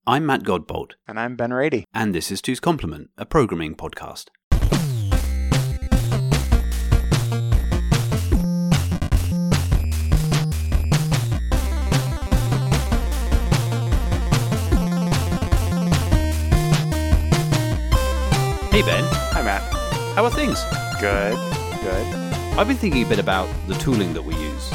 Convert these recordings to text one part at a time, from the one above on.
I'm Matt Godbolt. And I'm Ben Rady. And this is Two's Complement, a programming podcast. Hey Ben. Hi Matt. How are things? Good. I've been thinking a bit about the tooling that we use.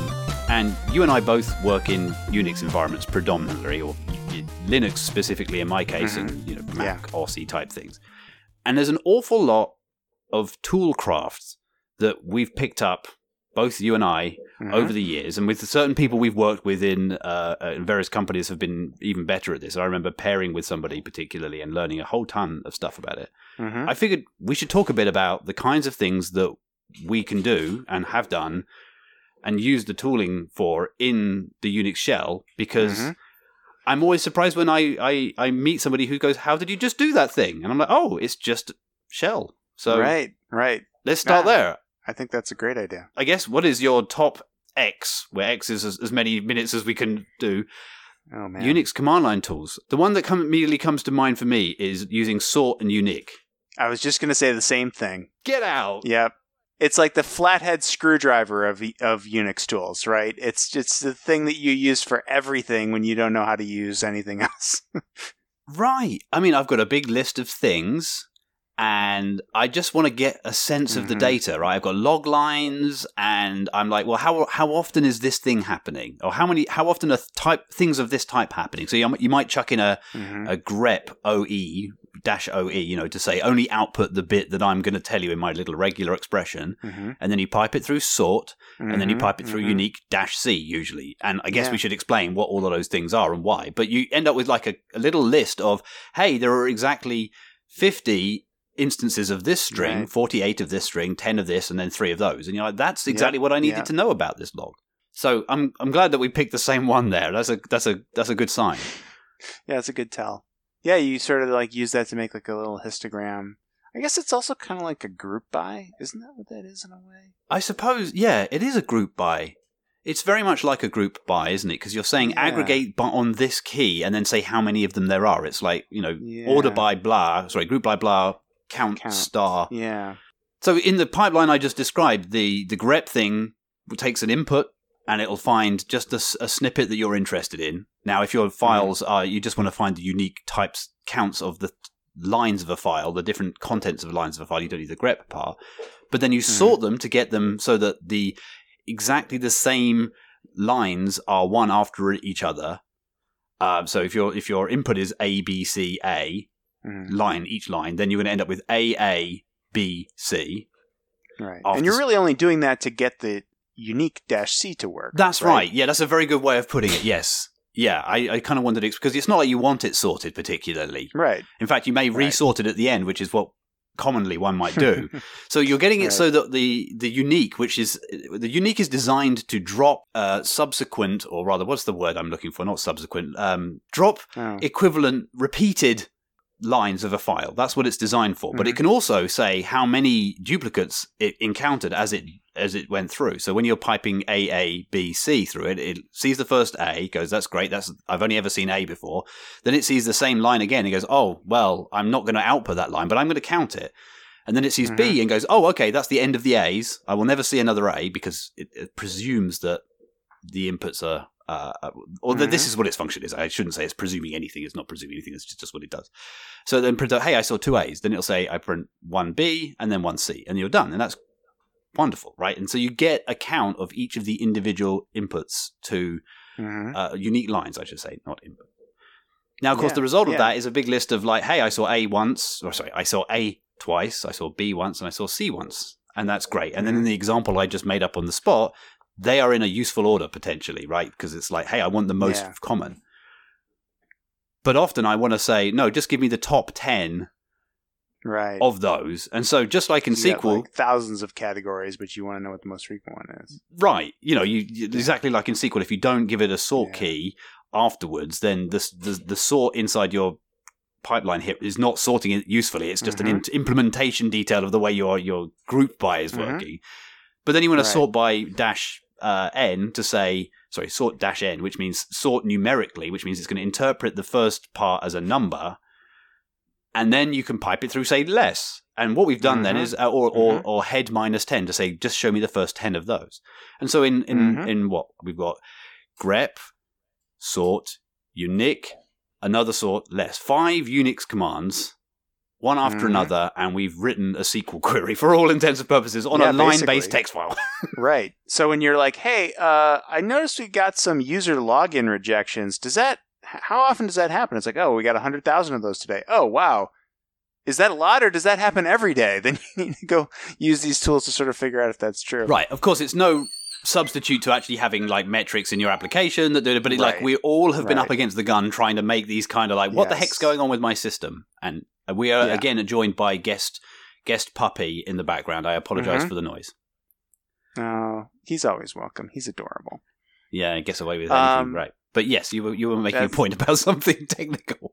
And you and I both work in Unix environments predominantly, or Linux specifically in my case, and Mac, Aussie type things. And there's an awful lot of tool crafts that we've picked up, both you and I, over the years. And with certain people we've worked with in various companies have been even better at this. I remember pairing with somebody particularly and learning a whole ton of stuff about it. I figured we should talk a bit about the kinds of things that we can do and have done and use the tooling for in the Unix shell, because I'm always surprised when I meet somebody who goes, how did you just do that thing? And I'm like, oh, it's just shell. So right. Let's start there. I think that's a great idea. I guess, what is your top X, where X is as many minutes as we can do? Oh, man. Unix command line tools. The one that immediately comes to mind for me is using sort and unique. I was just going to say the same thing. Get out! Yep. It's like the flathead screwdriver of Unix tools, right? It's the thing that you use for everything when you don't know how to use anything else. Right. I mean, I've got a big list of things, and I just want to get a sense of the data, right? I've got log lines, and I'm like, well, how often is this thing happening? Or how often are things of this type happening? So you might chuck in a grep OE, -OE, to say only output the bit that I'm going to tell you in my little regular expression, and then you pipe it through sort, and then you pipe it through unique -C usually. And I guess we should explain what all of those things are and why. But you end up with like a little list of, hey, there are exactly 50 instances of this string, 48 of this string, 10 of this, and then 3 of those. And you're like, that's exactly what I needed to know about this log. So I'm glad that we picked the same one there. That's a good sign. Yeah, it's a good tell. Yeah, you sort of like use that to make like a little histogram. I guess it's also kind of like a group by. Isn't that what that is in a way? I suppose, yeah, it is a group by. It's very much like a group by, isn't it? Because you're saying aggregate on this key and then say how many of them there are. It's like, order by blah, group by blah, count star. Yeah. So in the pipeline I just described, the grep thing takes an input, and it'll find just a snippet that you're interested in. Now, if your files are, you just want to find the unique types, counts of the lines of a file, the different contents of lines of a file, you don't need the grep part. But then you sort them to get them so that exactly the same lines are one after each other. So if your input is A, B, C, A, each line, then you're going to end up with A, B, C. Right. And you're really only doing that to get the unique -C to work. That's right. Yeah, that's a very good way of putting it. Yes. Yeah, I kind of wondered, because it's not like you want it sorted particularly. Right. In fact, you may resort it at the end, which is what commonly one might do. So you're getting it so that the unique, is designed to drop subsequent, or rather, what's the word I'm looking for? Not subsequent. Drop equivalent repeated lines of a file. That's what it's designed for. But it can also say how many duplicates it encountered as it went through. So when you're piping A, B, C through it, it sees the first A, goes, that's great, I've only ever seen A before. Then it sees the same line again, it goes, oh, well, I'm not going to output that line, but I'm going to count it. And then it sees B and goes, oh, okay, that's the end of the A's. I will never see another A, because it presumes that the inputs are this is what its function is. I shouldn't say it's presuming anything. It's not presuming anything. It's just what it does. So then print out, hey, I saw 2 A's. Then it'll say I print 1 B and then 1 C, and you're done. And that's wonderful, right? And so you get a count of each of the individual inputs to unique lines, I should say, not input. Now, of course, the result of that is a big list of like, hey, I saw A once, I saw A twice, I saw B once, and I saw C once. And that's great. And then in the example I just made up on the spot, they are in a useful order potentially, right? Because it's like, hey, I want the most common. But often I want to say, no, just give me the top 10 of those. And so just like in SQL... like thousands of categories, but you want to know what the most frequent one is. Right. You exactly like in SQL, if you don't give it a sort key afterwards, then the sort inside your pipeline here is not sorting it usefully. It's just an implementation detail of the way your group by is working. But then you want to sort by -n to say, sort-n, which means sort numerically, which means it's going to interpret the first part as a number, and then you can pipe it through, say, less. And what we've done then is, or head minus 10 to say, just show me the first 10 of those. And so in what we've got, grep, sort, unique, another sort, less. 5 Unix commands, one after another, and we've written a SQL query for all intents and purposes on a line-based text file. Right. So when you're like, hey, I noticed we got some user login rejections. How often does that happen? It's like, oh, we got 100,000 of those today. Oh, wow. Is that a lot, or does that happen every day? Then you need to go use these tools to sort of figure out if that's true. Right. Of course, it's no substitute to actually having like metrics in your application that do it, but like we all have been up against the gun trying to make these kind of like, what the heck's going on with my system? And we are again joined by guest puppy in the background. I apologize for the noise. Oh, he's always welcome. He's adorable. Yeah, he gets away with anything, right? But yes, you were making a point about something technical.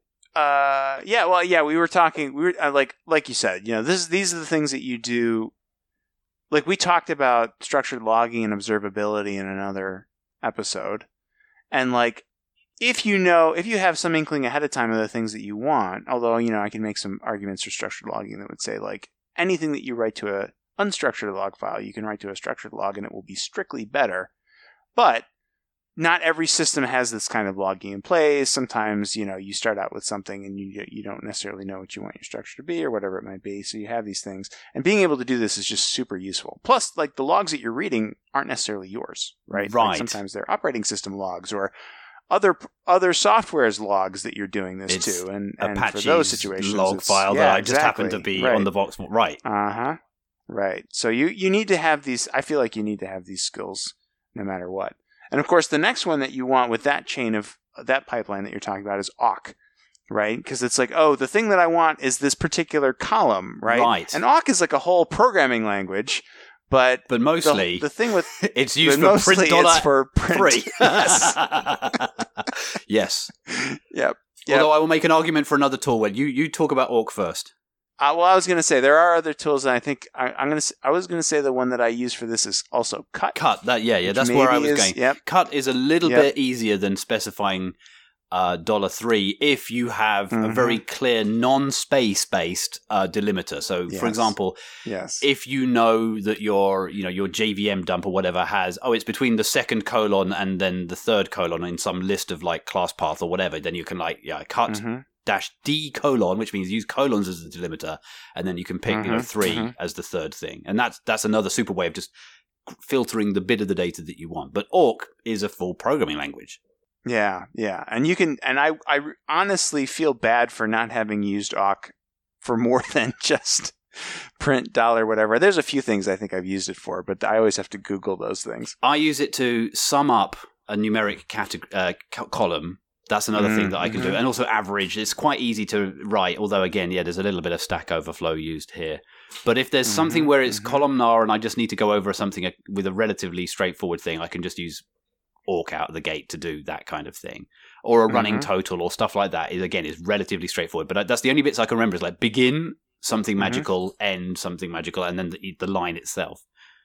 We were talking. We were like you said, these are the things that you do. Like we talked about structured logging and observability in another episode, and like if you have some inkling ahead of time of the things that you want, although I can make some arguments for structured logging that would say like anything that you write to a unstructured log file, you can write to a structured log, and it will be strictly better, but not every system has this kind of logging in place. Sometimes, you start out with something and you don't necessarily know what you want your structure to be or whatever it might be. So you have these things. And being able to do this is just super useful. Plus, like the logs that you're reading aren't necessarily yours, right? Right. Like sometimes they're operating system logs or other software's logs that you're doing this to. And for those situations, log file that I just happen to be on the Vox. Right. Uh-huh. Right. So you need to have these. I feel like you need to have these skills no matter what. And of course, the next one that you want with that chain of that pipeline that you're talking about is awk, right? Because it's like, oh, the thing that I want is this particular column, right? Right. And awk is like a whole programming language, but mostly the thing with it's used for print it's for print. Yes. Yes. Yep. Although I will make an argument for another tool. When you talk about awk first. I was going to say there are other tools, and I think I was going to say the one that I use for this is also cut. Cut, that's where I was going. Yep. Cut is a little bit easier than specifying $3 if you have a very clear non-space based delimiter. So, for example, if you know that your JVM dump or whatever has it's between the second colon and then the third colon in some list of like class path or whatever, then you can cut. -D colon, which means use colons as the delimiter, and then you can pick 3 as the third thing, and that's another super way of just filtering the bit of the data that you want. But awk is a full programming language. Yeah, and you can, and I honestly feel bad for not having used awk for more than just print $, whatever. There's a few things I think I've used it for, but I always have to Google those things. I use it to sum up a numeric column. That's another thing that I can do. And also average. It's quite easy to write, although again, there's a little bit of Stack Overflow used here. But if there's something where it's columnar and I just need to go over something with a relatively straightforward thing, I can just use awk out of the gate to do that kind of thing. Or a running total or stuff like that is relatively straightforward. But that's the only bits I can remember is like begin something magical, end something magical, and then the line itself.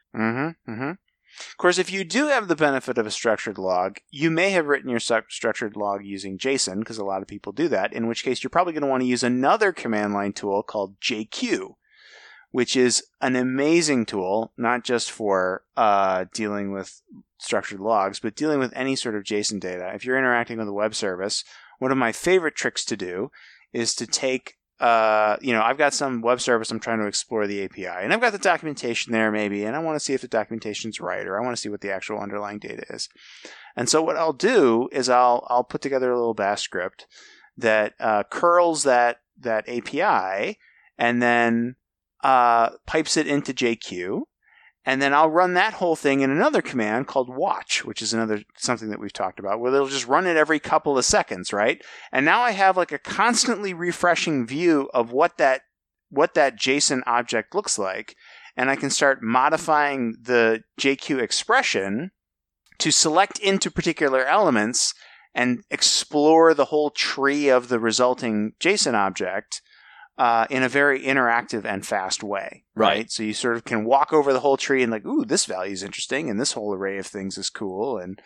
Of course, if you do have the benefit of a structured log, you may have written your structured log using JSON, because a lot of people do that, in which case you're probably going to want to use another command line tool called JQ, which is an amazing tool, not just for dealing with structured logs, but dealing with any sort of JSON data. If you're interacting with a web service, one of my favorite tricks to do is to take I've got some web service I'm trying to explore the API, and I've got the documentation there maybe, and I want to see if the documentation's right, or I want to see what the actual underlying data is. And so what I'll do is I'll put together a little bash script that curls that API and then pipes it into JQ. And then I'll run that whole thing in another command called watch, which is something that we've talked about, where it'll just run it every couple of seconds, right? And now I have like a constantly refreshing view of what that JSON object looks like, and I can start modifying the JQ expression to select into particular elements and explore the whole tree of the resulting JSON object in a very interactive and fast way, right? So you sort of can walk over the whole tree and like, ooh, this value is interesting, and this whole array of things is cool, and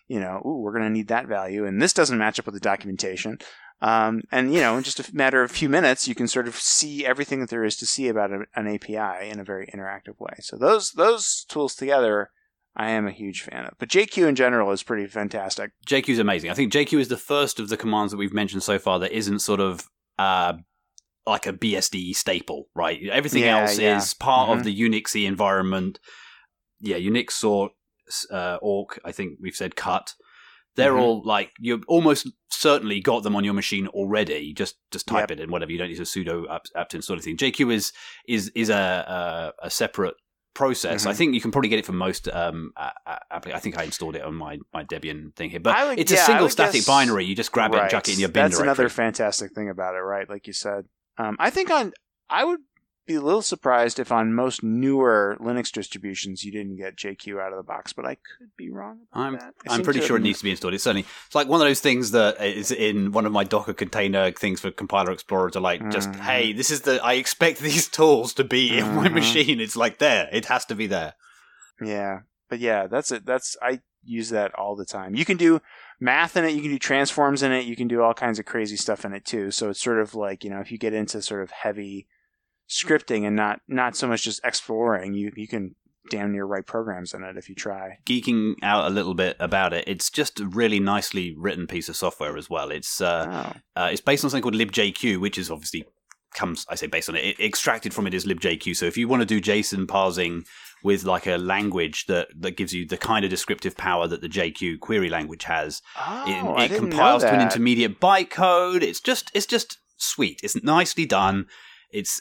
we're going to need that value, and this doesn't match up with the documentation. And, in just a matter of a few minutes, you can sort of see everything that there is to see about an API in a very interactive way. So those tools together, I am a huge fan of. But JQ in general is pretty fantastic. JQ is amazing. I think JQ is the first of the commands that we've mentioned so far that isn't sort of like a BSD staple, right? Everything else is part of the Unixy environment. Yeah, Unix or awk, I think we've said cut. They're all like, you've almost certainly got them on your machine already. Just type it in, whatever. You don't need a sudo apt install anything. JQ is a separate process. I think you can probably get it from most I think I installed it on my Debian thing here. But it's a single static binary. You just grab it and chuck it in your bin directory. That's another fantastic thing about it, right? Like you said. I think I would be a little surprised if on most newer Linux distributions you didn't get JQ out of the box, but I could be wrong about that. I'm pretty sure it needs to be installed. It's like one of those things that is in one of my Docker container things for Compiler Explorer to like just, hey, this is I expect these tools to be in my machine. It's like there. It has to be there. Yeah. But yeah, that's it. I use that all the time. You can do math in it, you can do transforms in it, you can do all kinds of crazy stuff in it too. So it's sort of like, if you get into sort of heavy scripting and not so much just exploring, you can damn near write programs in it if you try. Geeking out a little bit about it, it's just a really nicely written piece of software as well. It's based on something called libjq, which is obviously based on it extracted from it is libjq. So if you want to do JSON parsing with like a language that gives you the kind of descriptive power that the JQ query language has, it compiles to an intermediate bytecode. It's just sweet. It's nicely done. It's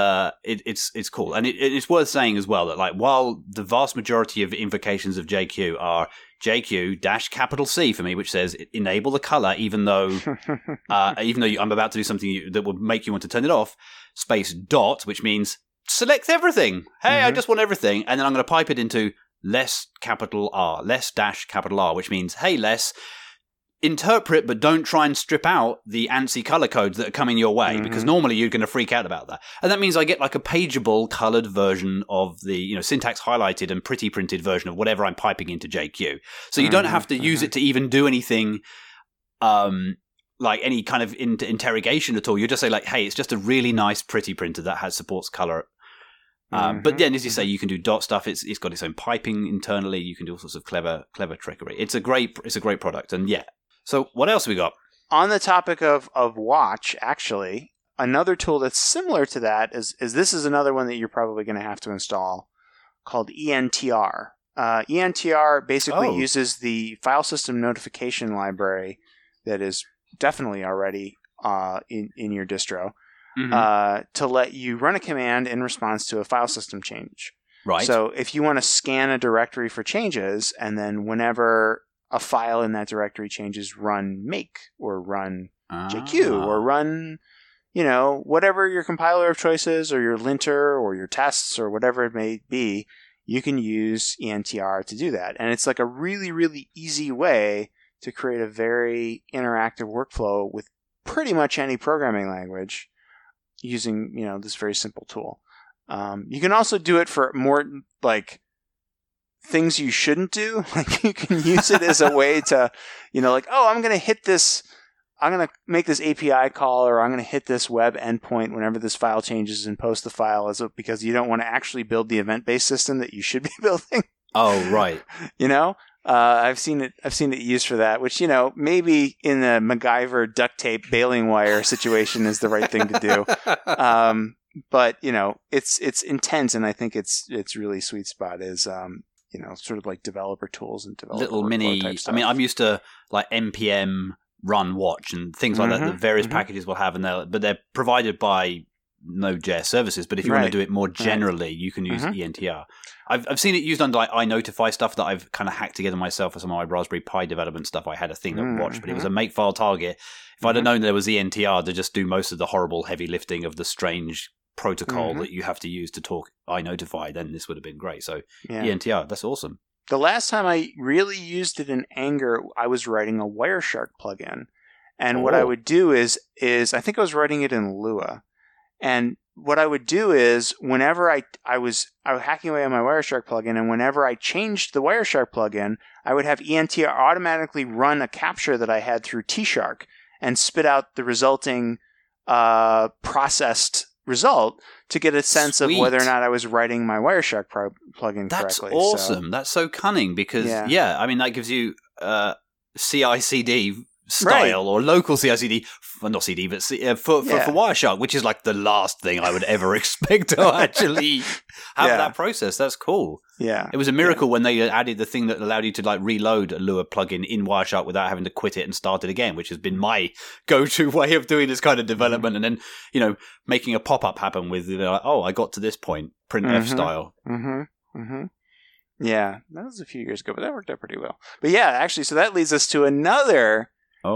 cool, and it's worth saying as well that like while the vast majority of invocations of JQ are JQ-C for me, which says enable the color, even though I'm about to do something that will make you want to turn it off, space dot, which means select everything. Hey, I just want everything, and then I'm going to pipe it into less capital R, less dash capital R, which means hey, less. Interpret, but don't try and strip out the ANSI color codes that are coming your way, because normally you're going to freak out about that. And that means I get like a pageable colored version of the, syntax highlighted and pretty printed version of whatever I'm piping into JQ. So you don't have to use it to even do anything, like any kind of interrogation at all. You just say like, hey, it's just a really nice, pretty printer that supports color. But then, as you say, you can do dot stuff. It's got its own piping internally. You can do all sorts of clever trickery. It's a great product. And yeah. So what else have we got? On the topic of Watch, actually, another tool that's similar to that is this is another one that you're probably going to have to install called ENTR. ENTR basically uses the file system notification library that is definitely already in your distro to let you run a command in response to a file system change. Right. So if you want to scan a directory for changes, and then whenever a file in that directory changes, run make or run JQ or run, whatever your compiler of choice is, or your linter or your tests or whatever it may be, you can use ENTR to do that. And it's like a really, really easy way to create a very interactive workflow with pretty much any programming language using, this very simple tool. You can also do it for more like things you shouldn't do. Like you can use it as a way to, I'm going to make this API call, or I'm going to hit this web endpoint whenever this file changes and post the file because you don't want to actually build the event-based system that you should be building. Oh, right. I've seen it used for that, which, maybe in the MacGyver duct tape baling wire situation is the right thing to do. But, it's intense, and I think it's really sweet spot is, sort of like developer tools and developer little mini. Type stuff. I mean, I'm used to like npm run watch and things like that. The various packages will have, but they're provided by Node.js services. But if you want to do it more generally, you can use ENTR. I've seen it used under like iNotify stuff that I've kind of hacked together myself for some of my Raspberry Pi development stuff. I had a thing that watched, but it was a makefile target. If I'd have known there was ENTR to just do most of the horrible heavy lifting of the strange protocol that you have to use to talk iNotify, then this would have been great. So ENTR, that's awesome. The last time I really used it in anger, I was writing a Wireshark plugin. And what I would do is I think I was writing it in Lua. And what I would do is whenever I was hacking away on my Wireshark plugin, and whenever I changed the Wireshark plugin, I would have ENTR automatically run a capture that I had through T-Shark and spit out the resulting processed result to get a sense of whether or not I was writing my Wireshark plugin correctly. That's awesome. So, that's so cunning because, I mean, that gives you CI/CD style or local CI/CD, well, not CD, but for Wireshark, which is like the last thing I would ever expect to actually have that process. That's cool. Yeah. It was a miracle when they added the thing that allowed you to like reload a Lua plugin in Wireshark without having to quit it and start it again, which has been my go-to way of doing this kind of development. And then, making a pop-up happen with, I got to this point, printf style. Yeah, that was a few years ago, but that worked out pretty well. But yeah, actually, so that leads us to another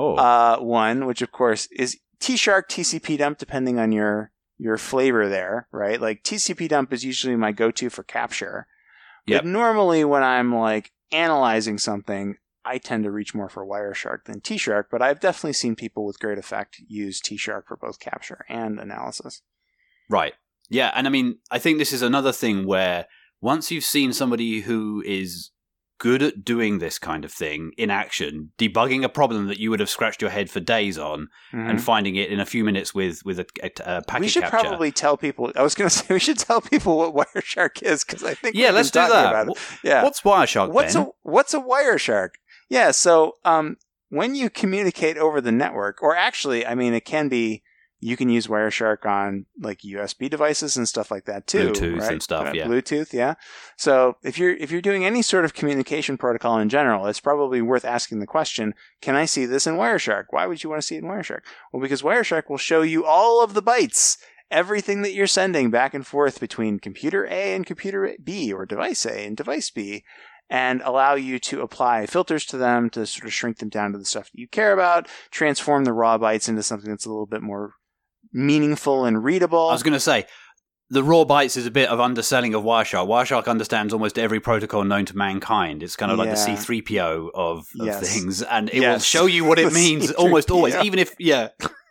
one, which of course is T-Shark, TCP dump, depending on your flavor there, right? Like TCP dump is usually my go-to for capture. But normally when I'm like analyzing something, I tend to reach more for Wireshark than T-Shark, but I've definitely seen people with great effect use T-Shark for both capture and analysis. Right. Yeah, and I mean, I think this is another thing where once you've seen somebody who is good at doing this kind of thing in action, debugging a problem that you would have scratched your head for days on, and finding it in a few minutes with a packet capture. We should probably tell people. I was going to say we should tell people what Wireshark is because I think let's do that. What's Wireshark? What's a Wireshark? Yeah, so when you communicate over the network, or actually, I mean, it can be. You can use Wireshark on like USB devices and stuff like that too. Bluetooth right? and stuff, Bluetooth, yeah. So if you're doing any sort of communication protocol in general, it's probably worth asking the question, can I see this in Wireshark? Why would you want to see it in Wireshark? Well, because Wireshark will show you all of the bytes, everything that you're sending back and forth between computer A and computer B, or device A and device B, and allow you to apply filters to them to sort of shrink them down to the stuff that you care about, transform the raw bytes into something that's a little bit more meaningful and readable. I was going to say, the raw bytes is a bit of underselling of Wireshark. Wireshark understands almost every protocol known to mankind. It's kind of like the C-3PO of things, and it will show you what it means almost always, even if, Yeah,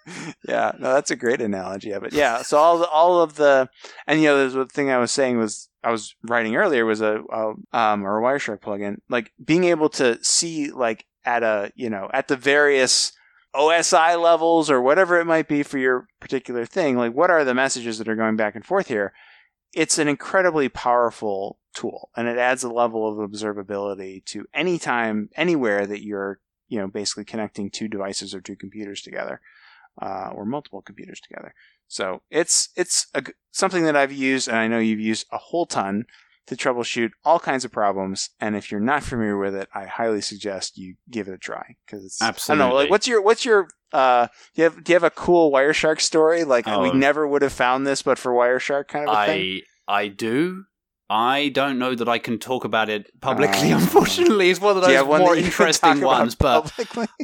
no, that's a great analogy of it. Yeah, so all of the, and the thing I was saying was, I was writing earlier was a Wireshark plugin, like being able to see like at the various OSI levels or whatever it might be for your particular thing, like what are the messages that are going back and forth here? It's an incredibly powerful tool, and it adds a level of observability to any time, anywhere that you're, basically connecting two devices or two computers together, or multiple computers together. So it's something that I've used, and I know you've used a whole ton to troubleshoot all kinds of problems. And if you're not familiar with it, I highly suggest you give it a try, because it's absolutely. I don't know, like what's your do you have a cool Wireshark story? Like we never would have found this, but for Wireshark kind of a thing. I do. I don't know that I can talk about it publicly. Unfortunately, it's one of those more interesting ones. But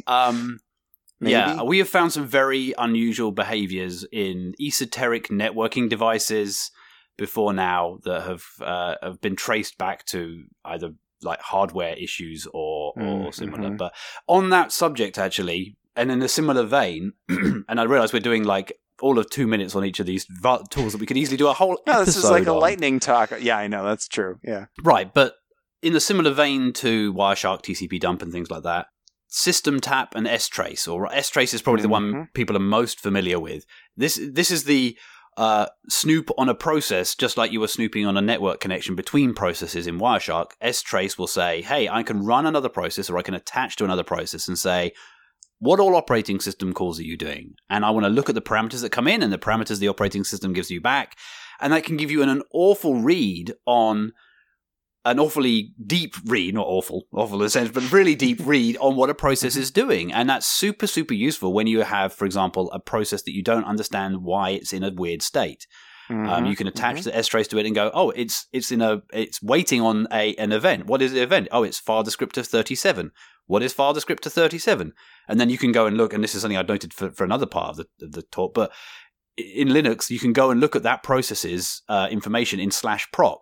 we have found some very unusual behaviors in esoteric networking devices before now that have been traced back to either like hardware issues or similar. But on that subject, actually, and in a similar vein, and I realize we're doing like all of 2 minutes on each of these tools that we could easily do a whole episode. No, this is like a lightning talk. Yeah, I know, that's true. Yeah, right. But in a similar vein to Wireshark, TCP dump, and things like that, System Tap and S-Trace, or S-Trace is probably the one people are most familiar with. This is the snoop on a process, just like you were snooping on a network connection between processes in Wireshark. S-Trace will say, hey, I can run another process, or I can attach to another process and say, what all operating system calls are you doing? And I want to look at the parameters that come in and the parameters the operating system gives you back. And that can give you an awful read on an awfully deep read, not awful in a sense, but really deep read on what a process is doing. And that's super, super useful when you have, for example, a process that you don't understand why it's in a weird state. You can attach the S-Trace to it and go, oh, it's waiting on an event. What is the event? Oh, it's file descriptor 37. What is file descriptor 37? And then you can go and look, and this is something I noted for another part of the talk, but in Linux, you can go and look at that process's information in /proc.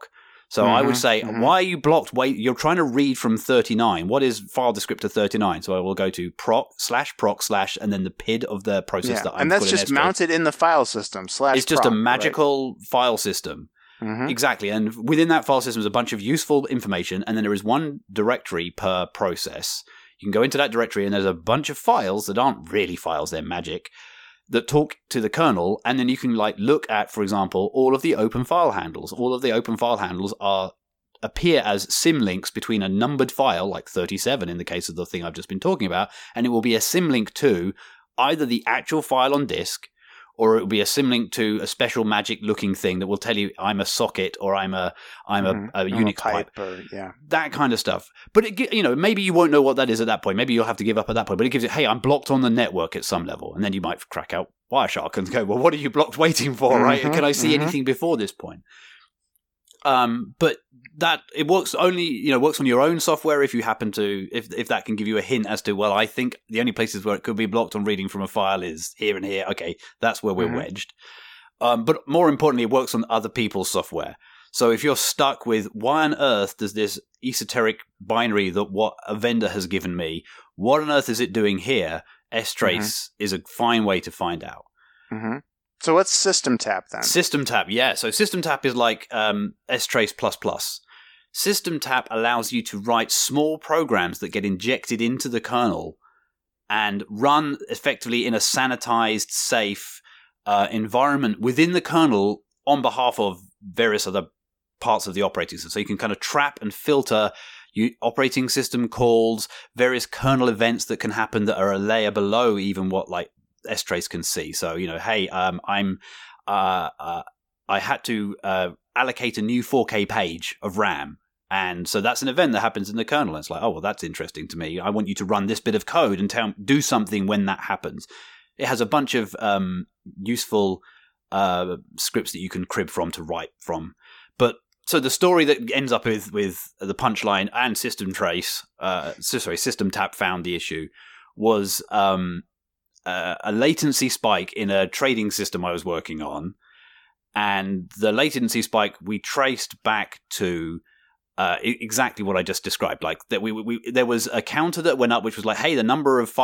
So I would say, why are you blocked? Wait, you're trying to read from 39. What is file descriptor 39? So I will go to proc / and then the PID of the process that I'm and that's just mounted in the file system / It's just a magical file system. Exactly. And within that file system is a bunch of useful information, and then there is one directory per process. You can go into that directory, and there's a bunch of files that aren't really files, they're magic, that talk to the kernel, and then you can look at, for example, all of the open file handles. All of the open file handles appear as symlinks between a numbered file, like 37 in the case of the thing I've just been talking about, and it will be a symlink to either the actual file on disk, or it will be a symlink to a special magic-looking thing that will tell you I'm a socket or I'm a Unix pipe. That kind of stuff. But maybe you won't know what that is at that point. Maybe you'll have to give up at that point. But it gives you, hey, I'm blocked on the network at some level, and then you might crack out Wireshark and go, well, what are you blocked waiting for, right? Can I see anything before this point? But that it works only works on your own software if you happen to if that can give you a hint as to, well, I think the only places where it could be blocked on reading from a file is here and here. Okay, that's where we're wedged. But more importantly, it works on other people's software. So if you're stuck with, why on earth does this esoteric binary that what a vendor has given me, what on earth is it doing here? strace is a fine way to find out. So what's SystemTap then? SystemTap, yeah. So SystemTap is like strace++. SystemTap allows you to write small programs that get injected into the kernel and run effectively in a sanitized, safe environment within the kernel on behalf of various other parts of the operating system. So you can kind of trap and filter operating system calls, various kernel events that can happen that are a layer below even what like strace can see. So, hey, I had to allocate a new 4K page of RAM. And so that's an event that happens in the kernel. It's like, oh, well, that's interesting to me. I want you to run this bit of code and do something when that happens. It has a bunch of useful scripts that you can crib from to write from. But so the story that ends up with the punchline and SystemTap found the issue was a latency spike in a trading system I was working on. And the latency spike we traced back to exactly what I just described. Like that, there was a counter that went up, which was like, hey, the number of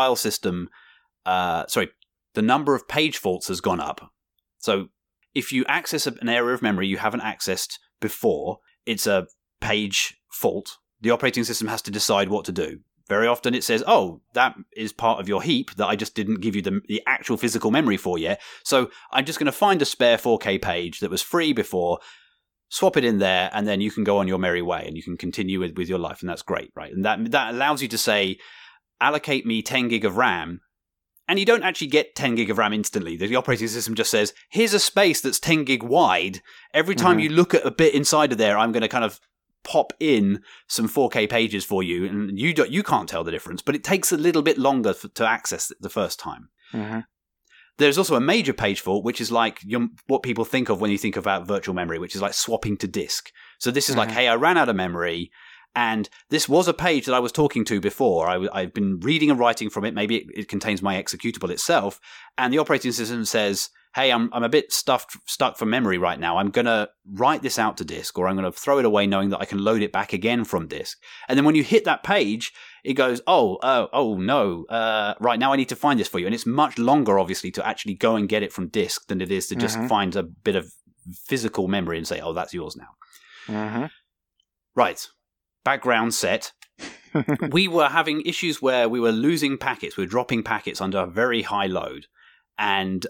the number of page faults has gone up. So if you access an area of memory you haven't accessed before, it's a page fault. The operating system has to decide what to do. Very often it says, oh, that is part of your heap that I just didn't give you the actual physical memory for yet. So I'm just going to find a spare 4K page that was free before, swap it in there, and then you can go on your merry way and you can continue with your life. And that's great, right? And that allows you to say, allocate me 10 gig of RAM. And you don't actually get 10 gig of RAM instantly. The operating system just says, here's a space that's 10 gig wide. Every time you look at a bit inside of there, I'm going to kind of pop in some 4K pages for you. And you can't tell the difference, but it takes a little bit longer to access it the first time. There's also a major page fault, which is like what people think of when you think about virtual memory, which is like swapping to disk. So this is like, hey, I ran out of memory. And this was a page that I was talking to before. I've been reading and writing from it. Maybe it contains my executable itself. And the operating system says, hey, I'm a bit stuck for memory right now. I'm going to write this out to disk, or I'm going to throw it away knowing that I can load it back again from disk. And then when you hit that page, it goes, oh no, right now I need to find this for you. And it's much longer, obviously, to actually go and get it from disk than it is to just find a bit of physical memory and say, oh, that's yours now. Right. Background set. We were having issues where we were losing packets. We were dropping packets under a very high load. And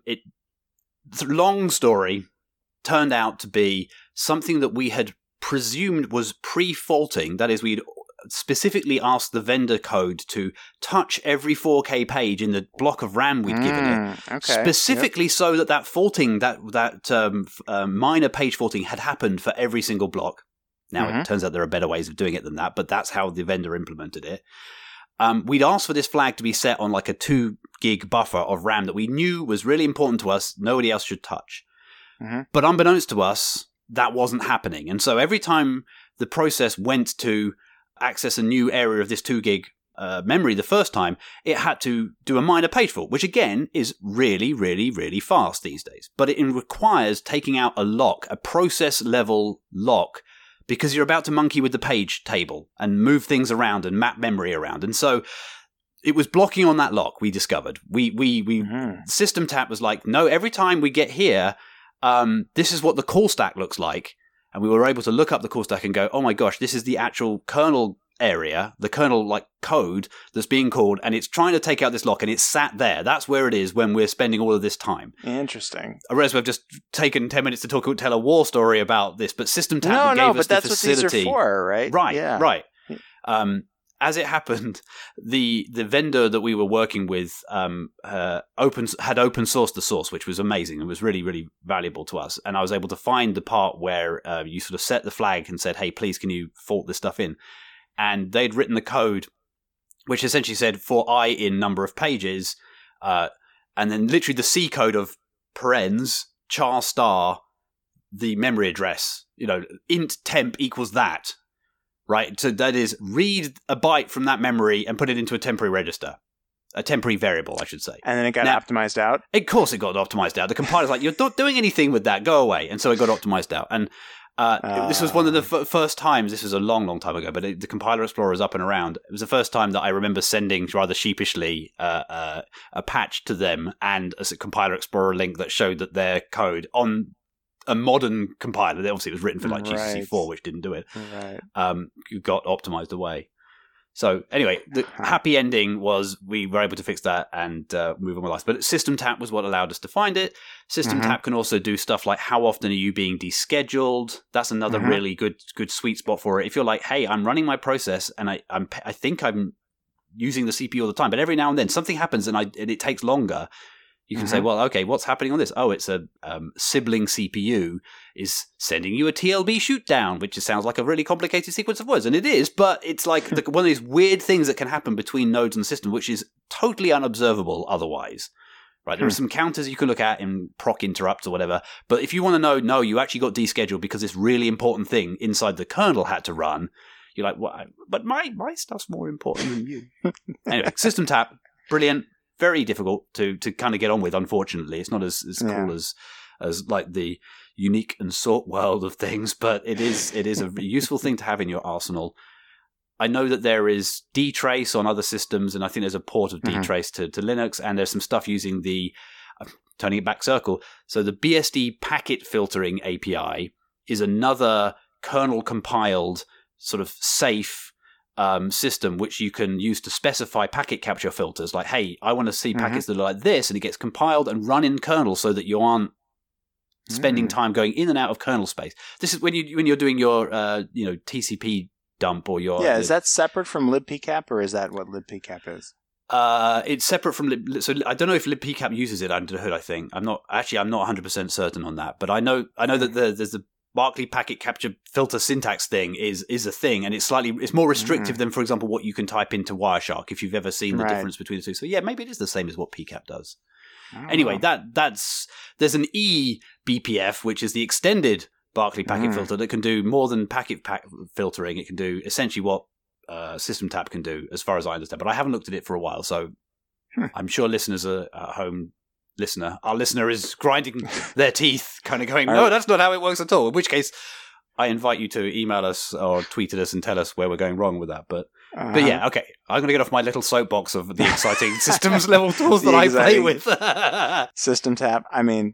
long story, turned out to be something that we had presumed was pre-faulting. That is, we'd specifically asked the vendor code to touch every 4K page in the block of RAM we'd given it. Specifically so that faulting, that minor page faulting had happened for every single block. Now, it turns out there are better ways of doing it than that, but that's how the vendor implemented it. We'd asked for this flag to be set on like a 2 gig buffer of RAM that we knew was really important to us. Nobody else should touch. But unbeknownst to us, that wasn't happening. And so every time the process went to access a new area of this 2 gig memory the first time, it had to do a minor page fault, which again is really, really, really fast these days. But it requires taking out a lock, a process level lock, because you're about to monkey with the page table and move things around and map memory around. And so it was blocking on that lock, we discovered. System Tap was like, no, every time we get here, this is what the call stack looks like. And we were able to look up the call stack and go, oh my gosh, this is the actual kernel area, the kernel like code that's being called, and it's trying to take out this lock, and it's sat there. That's where it is when we're spending all of this time. Interesting. Whereas we've just taken 10 minutes to tell a war story about this, but System Tap gave us the facility. No, but that's what these are for, right? Right, yeah. Right. As it happened, the vendor that we were working with had open sourced the source, which was amazing. It was really, really valuable to us. And I was able to find the part where you sort of set the flag and said, hey, please, can you fault this stuff in? And they'd written the code, which essentially said for I in number of pages, and then literally the C code of parens, char star, the memory address, int temp equals that, right? So that is read a byte from that memory and put it into a temporary register, a temporary variable, I should say. And then it got optimized out? Of course it got optimized out. The compiler's like, you're not doing anything with that, go away. And so it got optimized out. And this was one of the first times, this was a long, long time ago, but the Compiler Explorer is up and around. It was the first time that I remember sending, rather sheepishly, a patch to them and a Compiler Explorer link that showed that their code on a modern compiler, obviously it was written for like GCC4, which didn't do it, got optimized away. So anyway, the happy ending was we were able to fix that and move on with life. But System Tap was what allowed us to find it. System Tap can also do stuff like how often are you being descheduled? That's another really good sweet spot for it. If you're like, hey, I'm running my process and I think I'm using the CPU all the time, but every now and then something happens and it takes longer. You can say, well, okay, what's happening on this? Oh, it's a sibling CPU is sending you a TLB shoot down, which just sounds like a really complicated sequence of words. And it is, but it's like one of these weird things that can happen between nodes and systems, which is totally unobservable otherwise. Right? There are some counters you can look at in proc interrupts or whatever. But if you want to know, no, you actually got descheduled because this really important thing inside the kernel had to run, you're like, what? But my stuff's more important than you. Anyway, System Tap, brilliant. Very difficult to kind of get on with, unfortunately. It's not as cool as like the unique and sort world of things, but it is a useful thing to have in your arsenal. I know that there is dtrace on other systems, and I think there's a port of dtrace to Linux, and there's some stuff using turning it back circle. So the BSD packet filtering API is another kernel compiled sort of safe system which you can use to specify packet capture filters. Like, hey, I want to see packets that are like this, and it gets compiled and run in kernel so that you aren't spending time going in and out of kernel space. This is when you're doing your TCP dump or your is that separate from libpcap, or is that what libpcap is? It's separate from so I don't know if libpcap uses it under the hood. I think I'm not 100% certain on that, but I know that there's the Berkeley packet capture filter syntax thing is a thing, and it's more restrictive than, for example, what you can type into Wireshark, if you've ever seen the difference between the two. So yeah, maybe it is the same as what PCAP does. Anyway, there's an eBPF, which is the extended Berkeley packet filter that can do more than packet filtering. It can do essentially what System Tap can do, as far as I understand. But I haven't looked at it for a while, so I'm sure listeners are at home. Our listener is grinding their teeth, kind of going, no, that's not how it works at all. In which case, I invite you to email us or tweet at us and tell us where we're going wrong with that. But yeah, okay. I'm going to get off my little soapbox of the exciting systems level tools that I play with. System Tap. I mean,